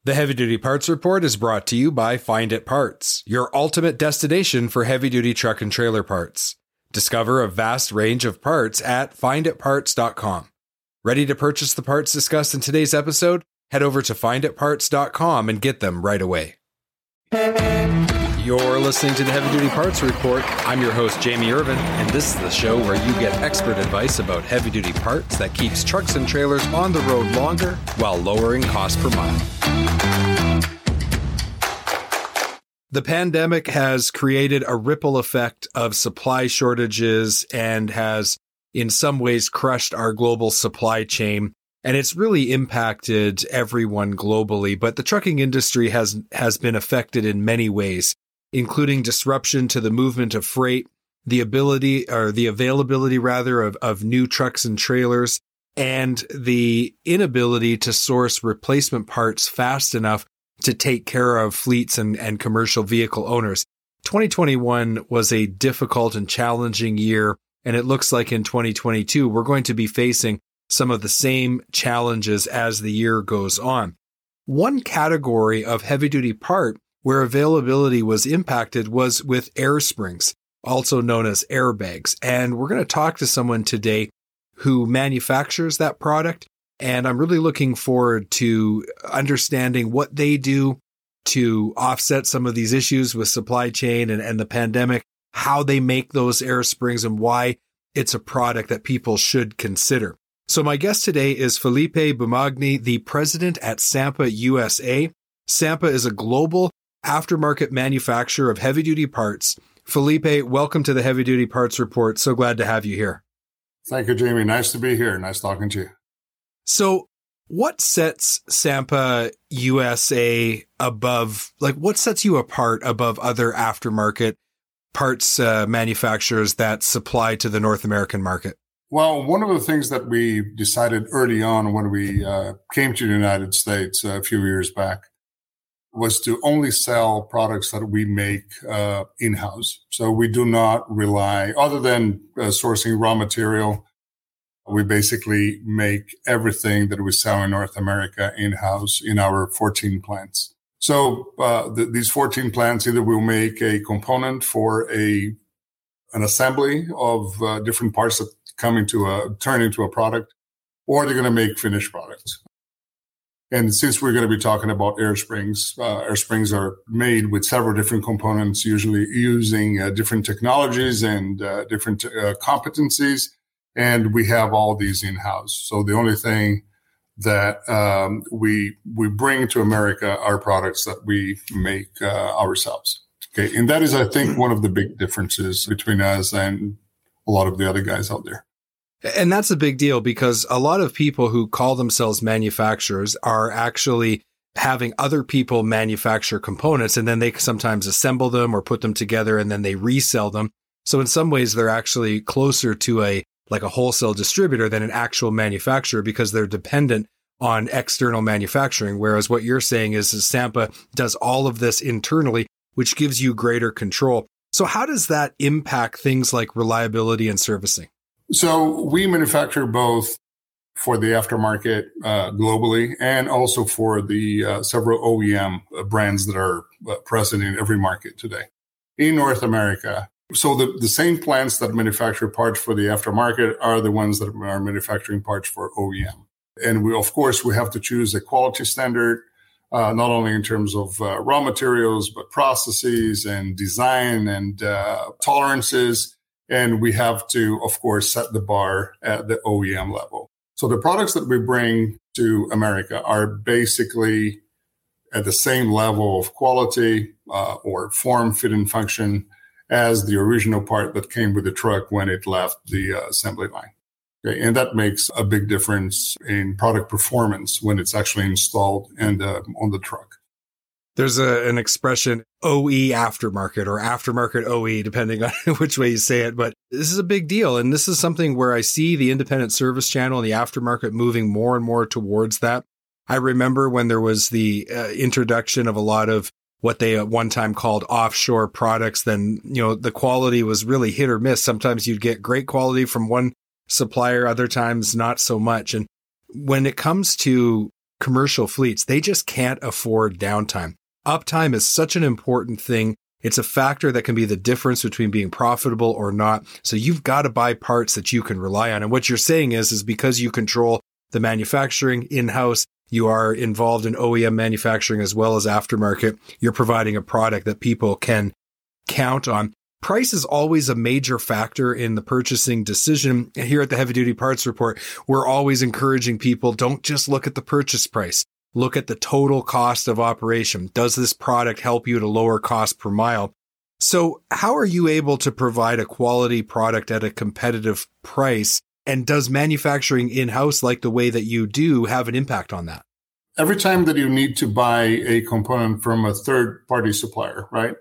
The Heavy Duty Parts Report is brought to you by Find It Parts, your ultimate destination for heavy-duty truck and trailer parts. Discover a vast range of parts at finditparts.com. Ready to purchase the parts discussed in today's episode? Head over to finditparts.com and get them right away. You're listening to the Heavy Duty Parts Report. I'm your host, Jamie Irvin, and this is the show where you get expert advice about heavy-duty parts that keeps trucks and trailers on the road longer while lowering cost per mile. The pandemic has created a ripple effect of supply shortages and has, in some ways, crushed our global supply chain. And it's really impacted everyone globally. But the trucking industry has been affected in many ways, including disruption to the movement of freight, the availability of new trucks and trailers, and the inability to source replacement parts fast enough to take care of fleets and commercial vehicle owners. 2021 was a difficult and challenging year, and it looks like in 2022, we're going to be facing some of the same challenges as the year goes on. One category of heavy-duty part where availability was impacted was with air springs, also known as airbags. And we're going to talk to someone today who manufactures that product. And I'm really looking forward to understanding what they do to offset some of these issues with supply chain and the pandemic, how they make those air springs and why it's a product that people should consider. So my guest today is Felipe Bumagni, the president at Sampa USA. Sampa is a global aftermarket manufacturer of heavy-duty parts. Felipe, welcome to the Heavy Duty Parts Report. So glad to have you here. Thank you, Jamie. Nice to be here. Nice talking to you. So what sets Sampa USA above, what sets you apart above other aftermarket parts manufacturers that supply to the North American market? Well, one of the things that we decided early on when we came to the United States a few years back was to only sell products that we make in-house. So we do not rely, other than sourcing raw material, we basically make everything that we sell in North America in-house in our 14 plants. So these 14 plants, either will make a component for an assembly of different parts that turn into a product, or they're going to make finished products. And since we're going to be talking about air springs are made with several different components, usually using different technologies and different competencies. And we have all these in-house. So the only thing that we bring to America are products that we make ourselves. Okay, and that is, I think, one of the big differences between us and a lot of the other guys out there. And that's a big deal because a lot of people who call themselves manufacturers are actually having other people manufacture components, and then they sometimes assemble them or put them together and then they resell them. So in some ways, they're actually closer to a wholesale distributor than an actual manufacturer because they're dependent on external manufacturing. Whereas what you're saying is Sampa does all of this internally, which gives you greater control. So how does that impact things like reliability and servicing? So we manufacture both for the aftermarket globally and also for the several OEM brands that are present in every market today in North America. So the same plants that manufacture parts for the aftermarket are the ones that are manufacturing parts for OEM. And we have to choose a quality standard, not only in terms of raw materials, but processes and design and tolerances. And we have to, of course, set the bar at the OEM level. So the products that we bring to America are basically at the same level of quality or form, fit, and function as the original part that came with the truck when it left the assembly line. Okay, and that makes a big difference in product performance when it's actually installed and on the truck. There's an expression, OE aftermarket or aftermarket OE, depending on which way you say it. But this is a big deal. And this is something where I see the independent service channel and the aftermarket moving more and more towards that. I remember when there was the introduction of a lot of what they at one time called offshore products, then, the quality was really hit or miss. Sometimes you'd get great quality from one supplier, other times not so much. And when it comes to commercial fleets, they just can't afford downtime. Uptime is such an important thing. It's a factor that can be the difference between being profitable or not. So you've got to buy parts that you can rely on. And what you're saying is because you control the manufacturing in-house, you are involved in OEM manufacturing as well as aftermarket, you're providing a product that people can count on. Price is always a major factor in the purchasing decision. Here at the Heavy Duty Parts Report, we're always encouraging people, don't just look at the purchase price. Look at the total cost of operation. Does this product help you to lower cost per mile? So how are you able to provide a quality product at a competitive price? And does manufacturing in-house like the way that you do have an impact on that? Every time that you need to buy a component from a third-party supplier, right,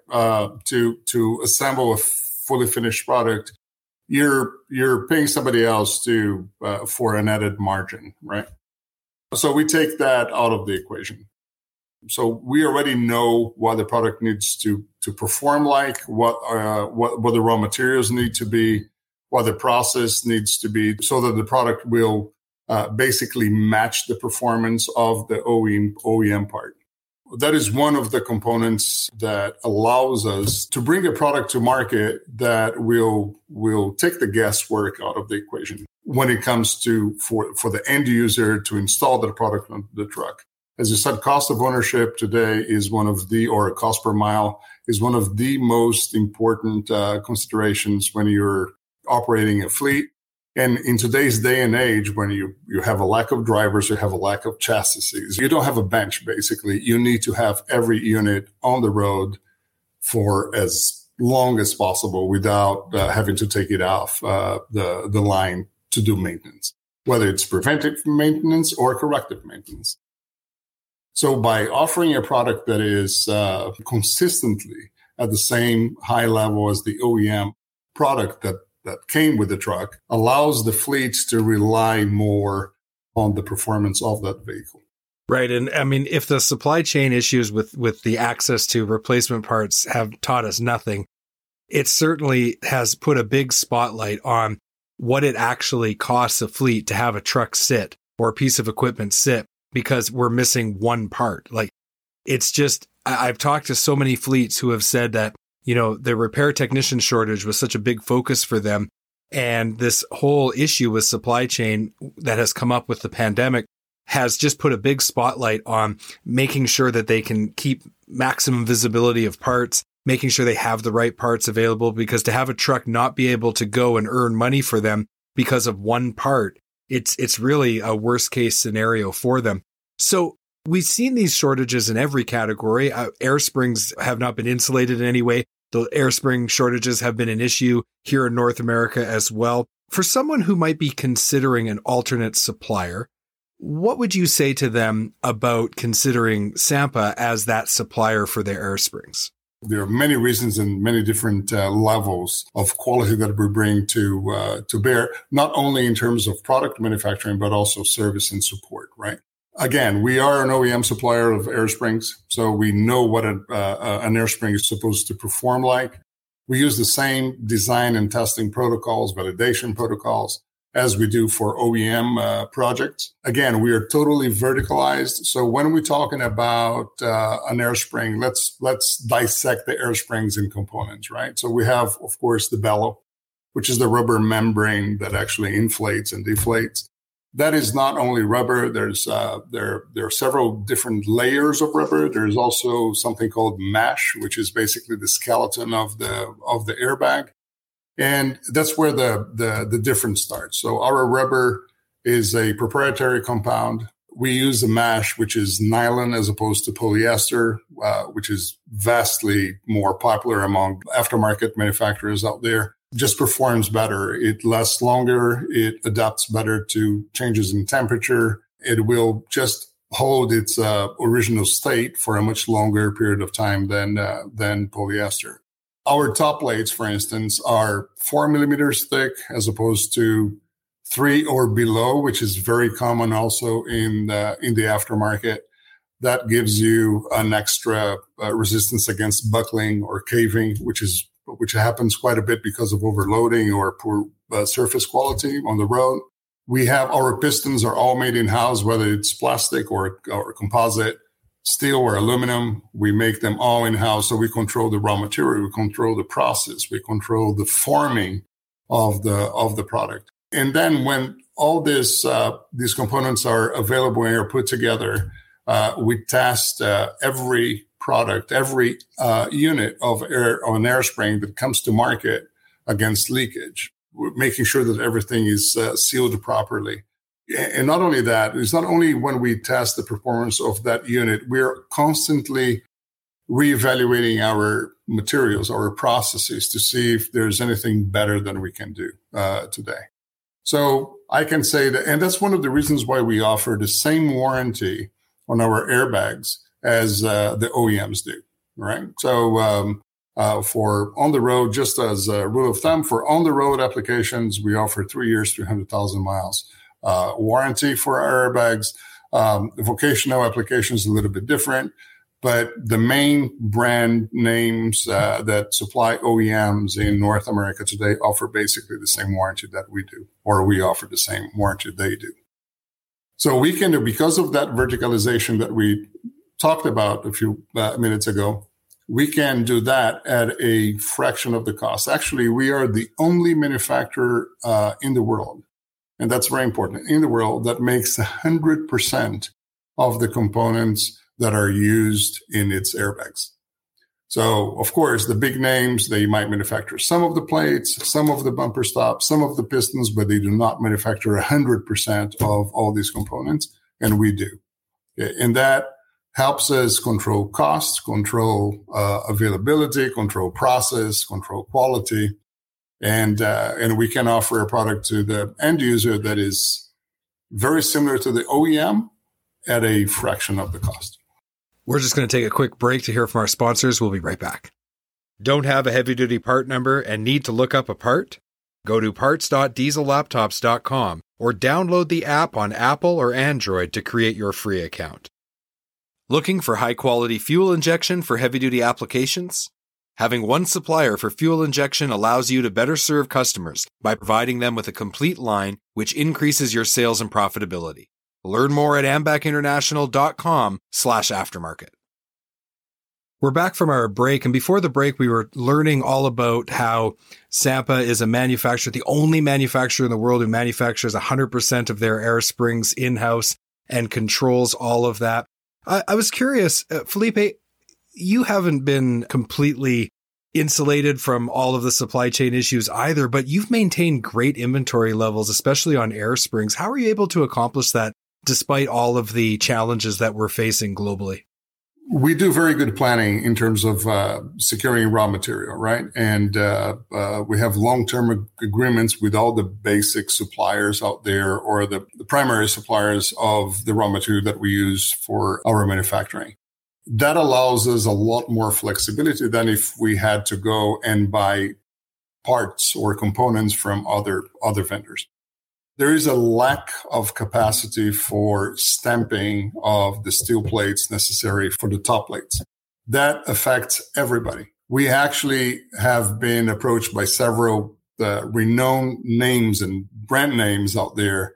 to assemble a fully finished product, you're paying somebody else for an added margin, right? So we take that out of the equation. So we already know what the product needs to perform like, what the raw materials need to be, what the process needs to be, so that the product will basically match the performance of the OEM part. That is one of the components that allows us to bring a product to market that will take the guesswork out of the equation when it comes to for the end user to install the product on the truck. As you said, cost of ownership today is or cost per mile is one of the most important considerations when you're operating a fleet. And in today's day and age, when you have a lack of drivers, you have a lack of chassis, you don't have a bench, basically. You need to have every unit on the road for as long as possible without having to take it off the line to do maintenance, whether it's preventive maintenance or corrective maintenance. So by offering a product that is consistently at the same high level as the OEM product that came with the truck, allows the fleets to rely more on the performance of that vehicle. Right. And I mean, if the supply chain issues with the access to replacement parts have taught us nothing, it certainly has put a big spotlight on what it actually costs a fleet to have a truck sit or a piece of equipment sit because we're missing one part. Like, it's just, I've talked to so many fleets who have said that, you know, the repair technician shortage was such a big focus for them. And this whole issue with supply chain that has come up with the pandemic has just put a big spotlight on making sure that they can keep maximum visibility of parts, making sure they have the right parts available, because to have a truck not be able to go and earn money for them because of one part, it's really a worst case scenario for them. So we've seen these shortages in every category. Air springs have not been insulated in any way. The air spring shortages have been an issue here in North America as well. For someone who might be considering an alternate supplier, what would you say to them about considering Sampa as that supplier for their air springs? There are many reasons and many different levels of quality that we bring to bear, not only in terms of product manufacturing, but also service and support, right? Again, we are an OEM supplier of air springs, so we know what an air spring is supposed to perform like. We use the same design and testing protocols, validation protocols, as we do for OEM projects. Again, we are totally verticalized. So when we're talking about an air spring, let's dissect the air springs in components, right? So we have, of course, the bellow, which is the rubber membrane that actually inflates and deflates. That is not only rubber. There are several different layers of rubber. There's also something called mesh, which is basically the skeleton of the airbag. And that's where the difference starts. So our rubber is a proprietary compound. We use a mesh, which is nylon as opposed to polyester, which is vastly more popular among aftermarket manufacturers out there. Just performs better. It lasts longer. It adapts better to changes in temperature. It will just hold its original state for a much longer period of time than polyester. Our top plates, for instance, are 4 millimeters thick as opposed to 3 or below, which is very common also in the aftermarket. That gives you an extra resistance against buckling or caving, which happens quite a bit because of overloading or poor surface quality on the road. We have our pistons are all made in-house, whether it's plastic or composite, steel or aluminum. We make them all in-house. So we control the raw material, we control the process, we control the forming of the product. And then when all these components are available and are put together, we test every product, every unit of an air spring that comes to market against leakage, making sure that everything is sealed properly. And not only that, it's not only when we test the performance of that unit, we're constantly reevaluating our materials, our processes to see if there's anything better than we can do today. So I can say that, and that's one of the reasons why we offer the same warranty on our airbags as the OEMs do, right? So for on the road, just as a rule of thumb, for on the road applications, we offer 3 years, 300,000 miles warranty for our airbags. Vocational applications a little bit different, but the main brand names that supply OEMs in North America today offer basically the same warranty that we do, or we offer the same warranty they do. So we can do, because of that verticalization that we talked about a few minutes ago, we can do that at a fraction of the cost. Actually, we are the only manufacturer in the world, and that's very important, in the world that makes 100% of the components that are used in its airbags. So, of course, the big names, they might manufacture some of the plates, some of the bumper stops, some of the pistons, but they do not manufacture 100% of all these components, and we do. And that helps us control costs, control availability, control process, control quality, and we can offer a product to the end user that is very similar to the OEM at a fraction of the cost. We're just going to take a quick break to hear from our sponsors. We'll be right back. Don't have a heavy-duty part number and need to look up a part? Go to parts.diesellaptops.com or download the app on Apple or Android to create your free account. Looking for high-quality fuel injection for heavy-duty applications? Having one supplier for fuel injection allows you to better serve customers by providing them with a complete line, which increases your sales and profitability. Learn more at ambacinternational.com/aftermarket. We're back from our break, and before the break, we were learning all about how Sampa is a manufacturer, the only manufacturer in the world who manufactures 100% of their air springs in-house and controls all of that. I was curious, Felipe, you haven't been completely insulated from all of the supply chain issues either, but you've maintained great inventory levels, especially on air springs. How are you able to accomplish that despite all of the challenges that we're facing globally? We do very good planning in terms of securing raw material, right? And we have long-term agreements with all the basic suppliers out there, or the primary suppliers of the raw material that we use for our manufacturing. That allows us a lot more flexibility than if we had to go and buy parts or components from other vendors. There is a lack of capacity for stamping of the steel plates necessary for the top plates. That affects everybody. We actually have been approached by several renowned names and brand names out there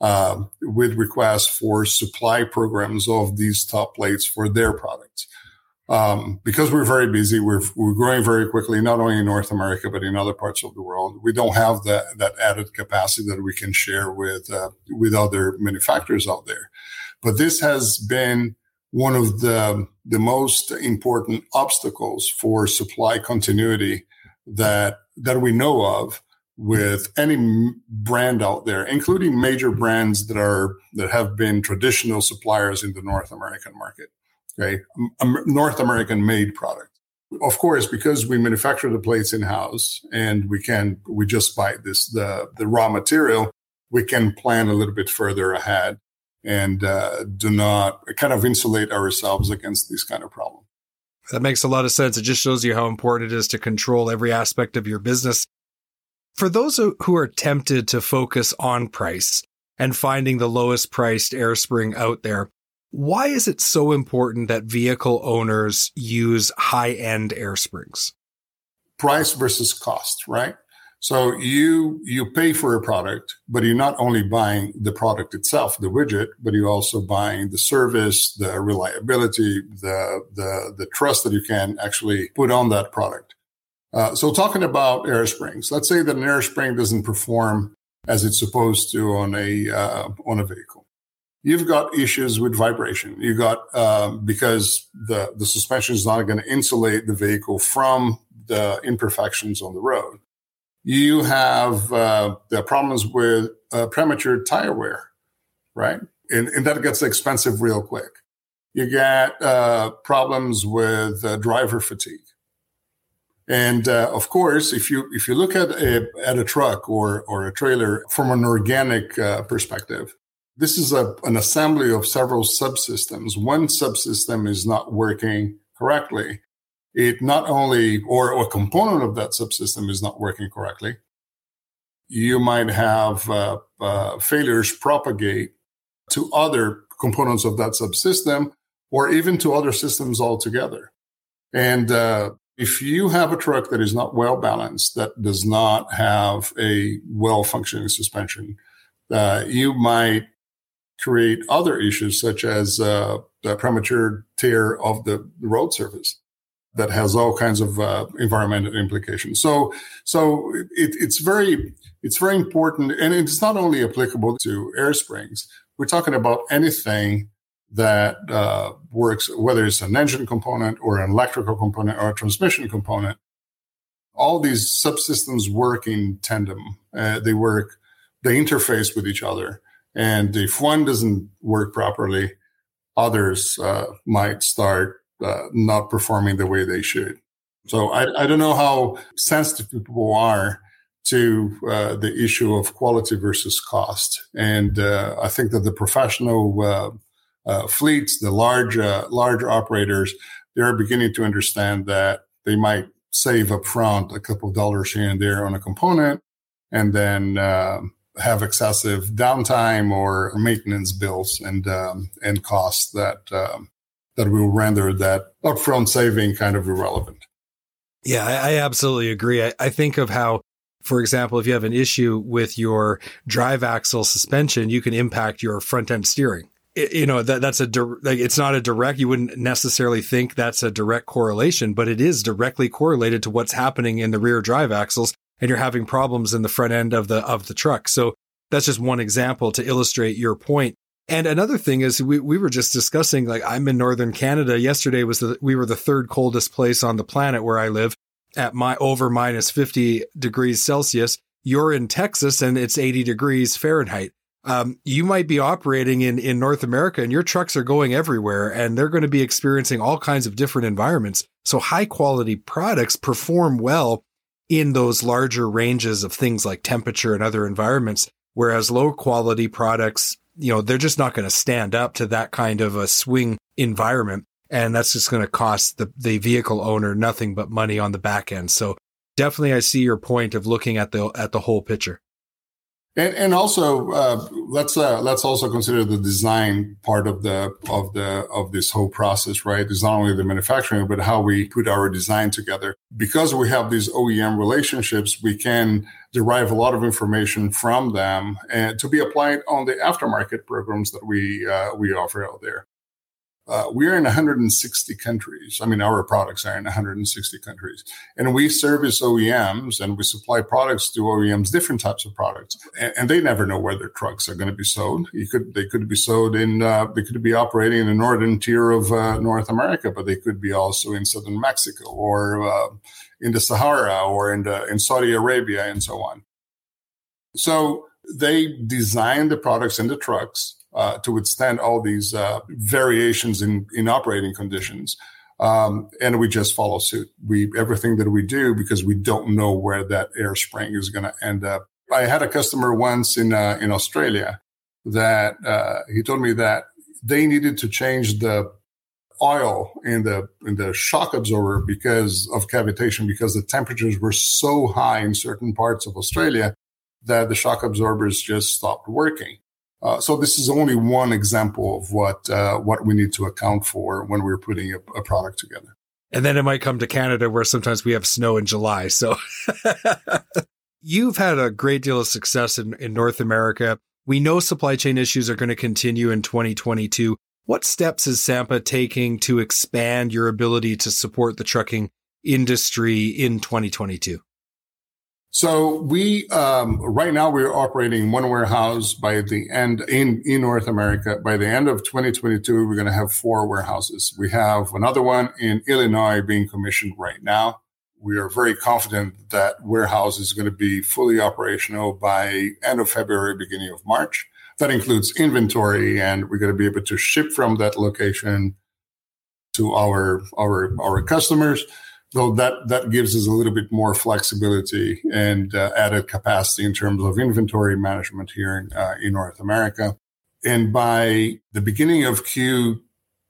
with requests for supply programs of these top plates for their products. Because we're very busy, we're growing very quickly, not only in North America, but in other parts of the world. We don't have that added capacity that we can share with other manufacturers out there. But this has been one of the most important obstacles for supply continuity that we know of with any brand out there, including major brands that have been traditional suppliers in the North American market. Okay, North American made product. Of course, because we manufacture the plates in-house and we just buy the raw material, we can plan a little bit further ahead and do not kind of insulate ourselves against these kind of problems. That makes a lot of sense. It just shows you how important it is to control every aspect of your business. For those who are tempted to focus on price and finding the lowest priced air spring out there, why is it so important that vehicle owners use high-end air springs? Price versus cost, right? So you pay for a product, but you're not only buying the product itself, the widget, but you're also buying the service, the reliability, the trust that you can actually put on that product. So talking about air springs, let's say that an air spring doesn't perform as it's supposed to on a vehicle. You've got issues with vibration. You got because the suspension is not going to insulate the vehicle from the imperfections on the road. You have the problems with premature tire wear, right? And that gets expensive real quick. You get problems with driver fatigue. And of course, if you look at a truck or a trailer from an organic perspective, this is an assembly of several subsystems. One subsystem is not working correctly. It not only, or a component of that subsystem is not working correctly. You might have failures propagate to other components of that subsystem, or even to other systems altogether. And if you have a truck that is not well balanced, that does not have a well functioning suspension, you might create other issues such as the premature tear of the road surface that has all kinds of environmental implications. So it's very important, and it's not only applicable to air springs. We're talking about anything that works, whether it's an engine component or an electrical component or a transmission component. All these subsystems work in tandem. They interface with each other. And if one doesn't work properly, others might start not performing the way they should. So I don't know how sensitive people are to the issue of quality versus cost. And I think that the professional fleets, the large operators, they're beginning to understand that they might save up front a couple of dollars here and there on a component, and then have excessive downtime or maintenance bills and costs that will render that upfront saving kind of irrelevant. Yeah, I absolutely agree. I think of how, for example, if you have an issue with your drive axle suspension, you can impact your front end steering. That's it's not a direct, you wouldn't necessarily think that's a direct correlation, but it is directly correlated to what's happening in the rear drive axles, and you're having problems in the front end of the truck. So that's just one example to illustrate your point. And another thing is we were just discussing, like, I'm in Northern Canada. Yesterday we were the third coldest place on the planet where I live at over minus 50 degrees Celsius. You're in Texas and it's 80 degrees Fahrenheit. You might be operating in North America and your trucks are going everywhere and they're going to be experiencing all kinds of different environments. So high quality products perform well in those larger ranges of things like temperature and other environments, whereas low quality products, they're just not going to stand up to that kind of a swing environment. And that's just going to cost the vehicle owner nothing but money on the back end. So definitely I see your point of looking at the whole picture. And also let's also consider the design part of this whole process, right? It's not only the manufacturing, but how we put our design together. Because we have these OEM relationships, we can derive a lot of information from them and to be applied on the aftermarket programs that we offer out there. We're in 160 countries. I mean, our products are in 160 countries. And we service OEMs and we supply products to OEMs, different types of products. And they never know where their trucks are going to be sold. They could be sold they could be operating in the northern tier of North America, but they could be also in southern Mexico or in the Sahara or in Saudi Arabia and so on. So they design the products and the trucks to withstand all these variations in operating conditions. And we just follow suit. Everything that we do, because we don't know where that air spring is going to end up. I had a customer once in Australia that he told me that they needed to change the oil in the shock absorber because of cavitation, because the temperatures were so high in certain parts of Australia that the shock absorbers just stopped working. So this is only one example of what we need to account for when we're putting a product together. And then it might come to Canada where sometimes we have snow in July. So You've had a great deal of success in North America. We know supply chain issues are going to continue in 2022. What steps is Sampa taking to expand your ability to support the trucking industry in 2022? So we, right now we're operating one warehouse by the end in North America. By the end of 2022, we're going to have 4 warehouses. We have another one in Illinois being commissioned right now. We are very confident that warehouse is going to be fully operational by end of February, beginning of March. That includes inventory, and we're going to be able to ship from that location to our customers. So that gives us a little bit more flexibility and added capacity in terms of inventory management here in North America. And by the beginning of Q3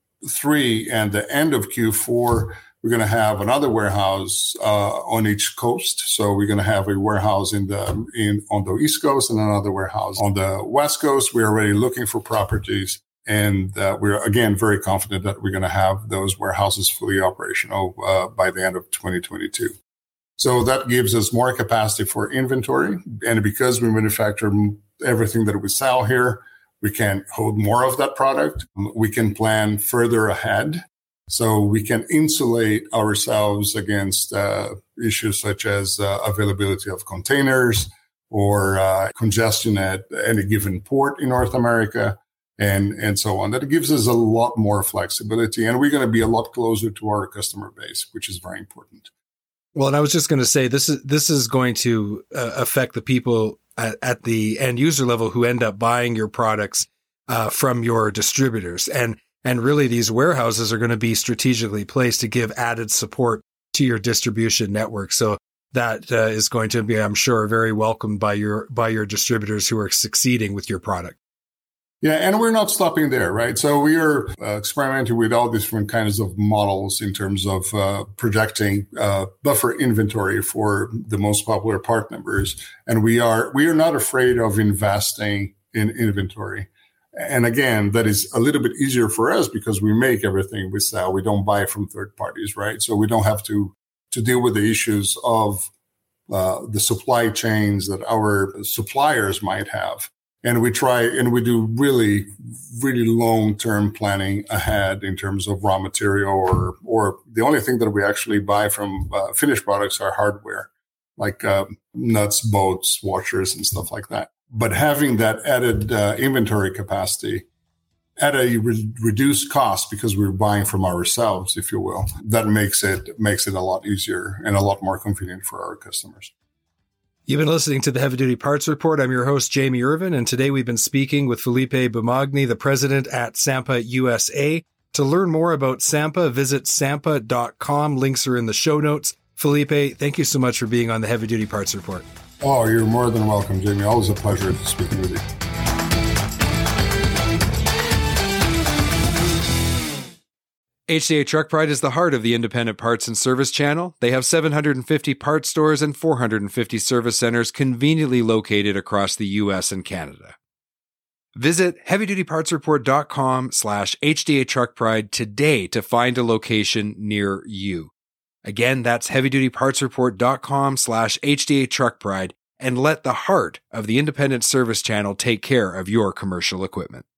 and the end of Q4, we're going to have another warehouse on each coast. So we're going to have a warehouse on the East Coast and another warehouse on the West Coast. We're already looking for properties. And we're, again, very confident that we're going to have those warehouses fully operational by the end of 2022. So that gives us more capacity for inventory. And because we manufacture everything that we sell here, we can hold more of that product. We can plan further ahead. So we can insulate ourselves against issues such as availability of containers or congestion at any given port in North America. And so on. That gives us a lot more flexibility, and we're going to be a lot closer to our customer base, which is very important. Well, and I was just going to say, this is going to affect the people at the end user level who end up buying your products from your distributors. And really, these warehouses are going to be strategically placed to give added support to your distribution network. So that is going to be, I'm sure, very welcomed by your distributors who are succeeding with your product. Yeah, and we're not stopping there, right? So we are experimenting with all different kinds of models in terms of projecting buffer inventory for the most popular part numbers. And we are not afraid of investing in inventory. And again, that is a little bit easier for us because we make everything we sell. We don't buy from third parties, right? So we don't have to deal with the issues of the supply chains that our suppliers might have. And we try and we do really, really long-term planning ahead in terms of raw material or the only thing that we actually buy from finished products are hardware, like nuts, bolts, washers, and stuff like that. But having that added inventory capacity at a reduced cost because we're buying from ourselves, if you will, that makes it a lot easier and a lot more convenient for our customers. You've been listening to the Heavy Duty Parts Report. I'm your host, Jamie Irvin, and today we've been speaking with Felipe Bumagni, the president at Sampa USA. To learn more about Sampa, visit sampa.com. Links are in the show notes. Felipe, thank you so much for being on the Heavy Duty Parts Report. Oh, you're more than welcome, Jamie. Always a pleasure speaking with you. HDA Truck Pride is the heart of the independent parts and service channel. They have 750 parts stores and 450 service centers conveniently located across the U.S. and Canada. Visit heavydutypartsreport.com/HDA Truck Pride today to find a location near you. Again, that's heavydutypartsreport.com/HDA Truck Pride and let the heart of the independent service channel take care of your commercial equipment.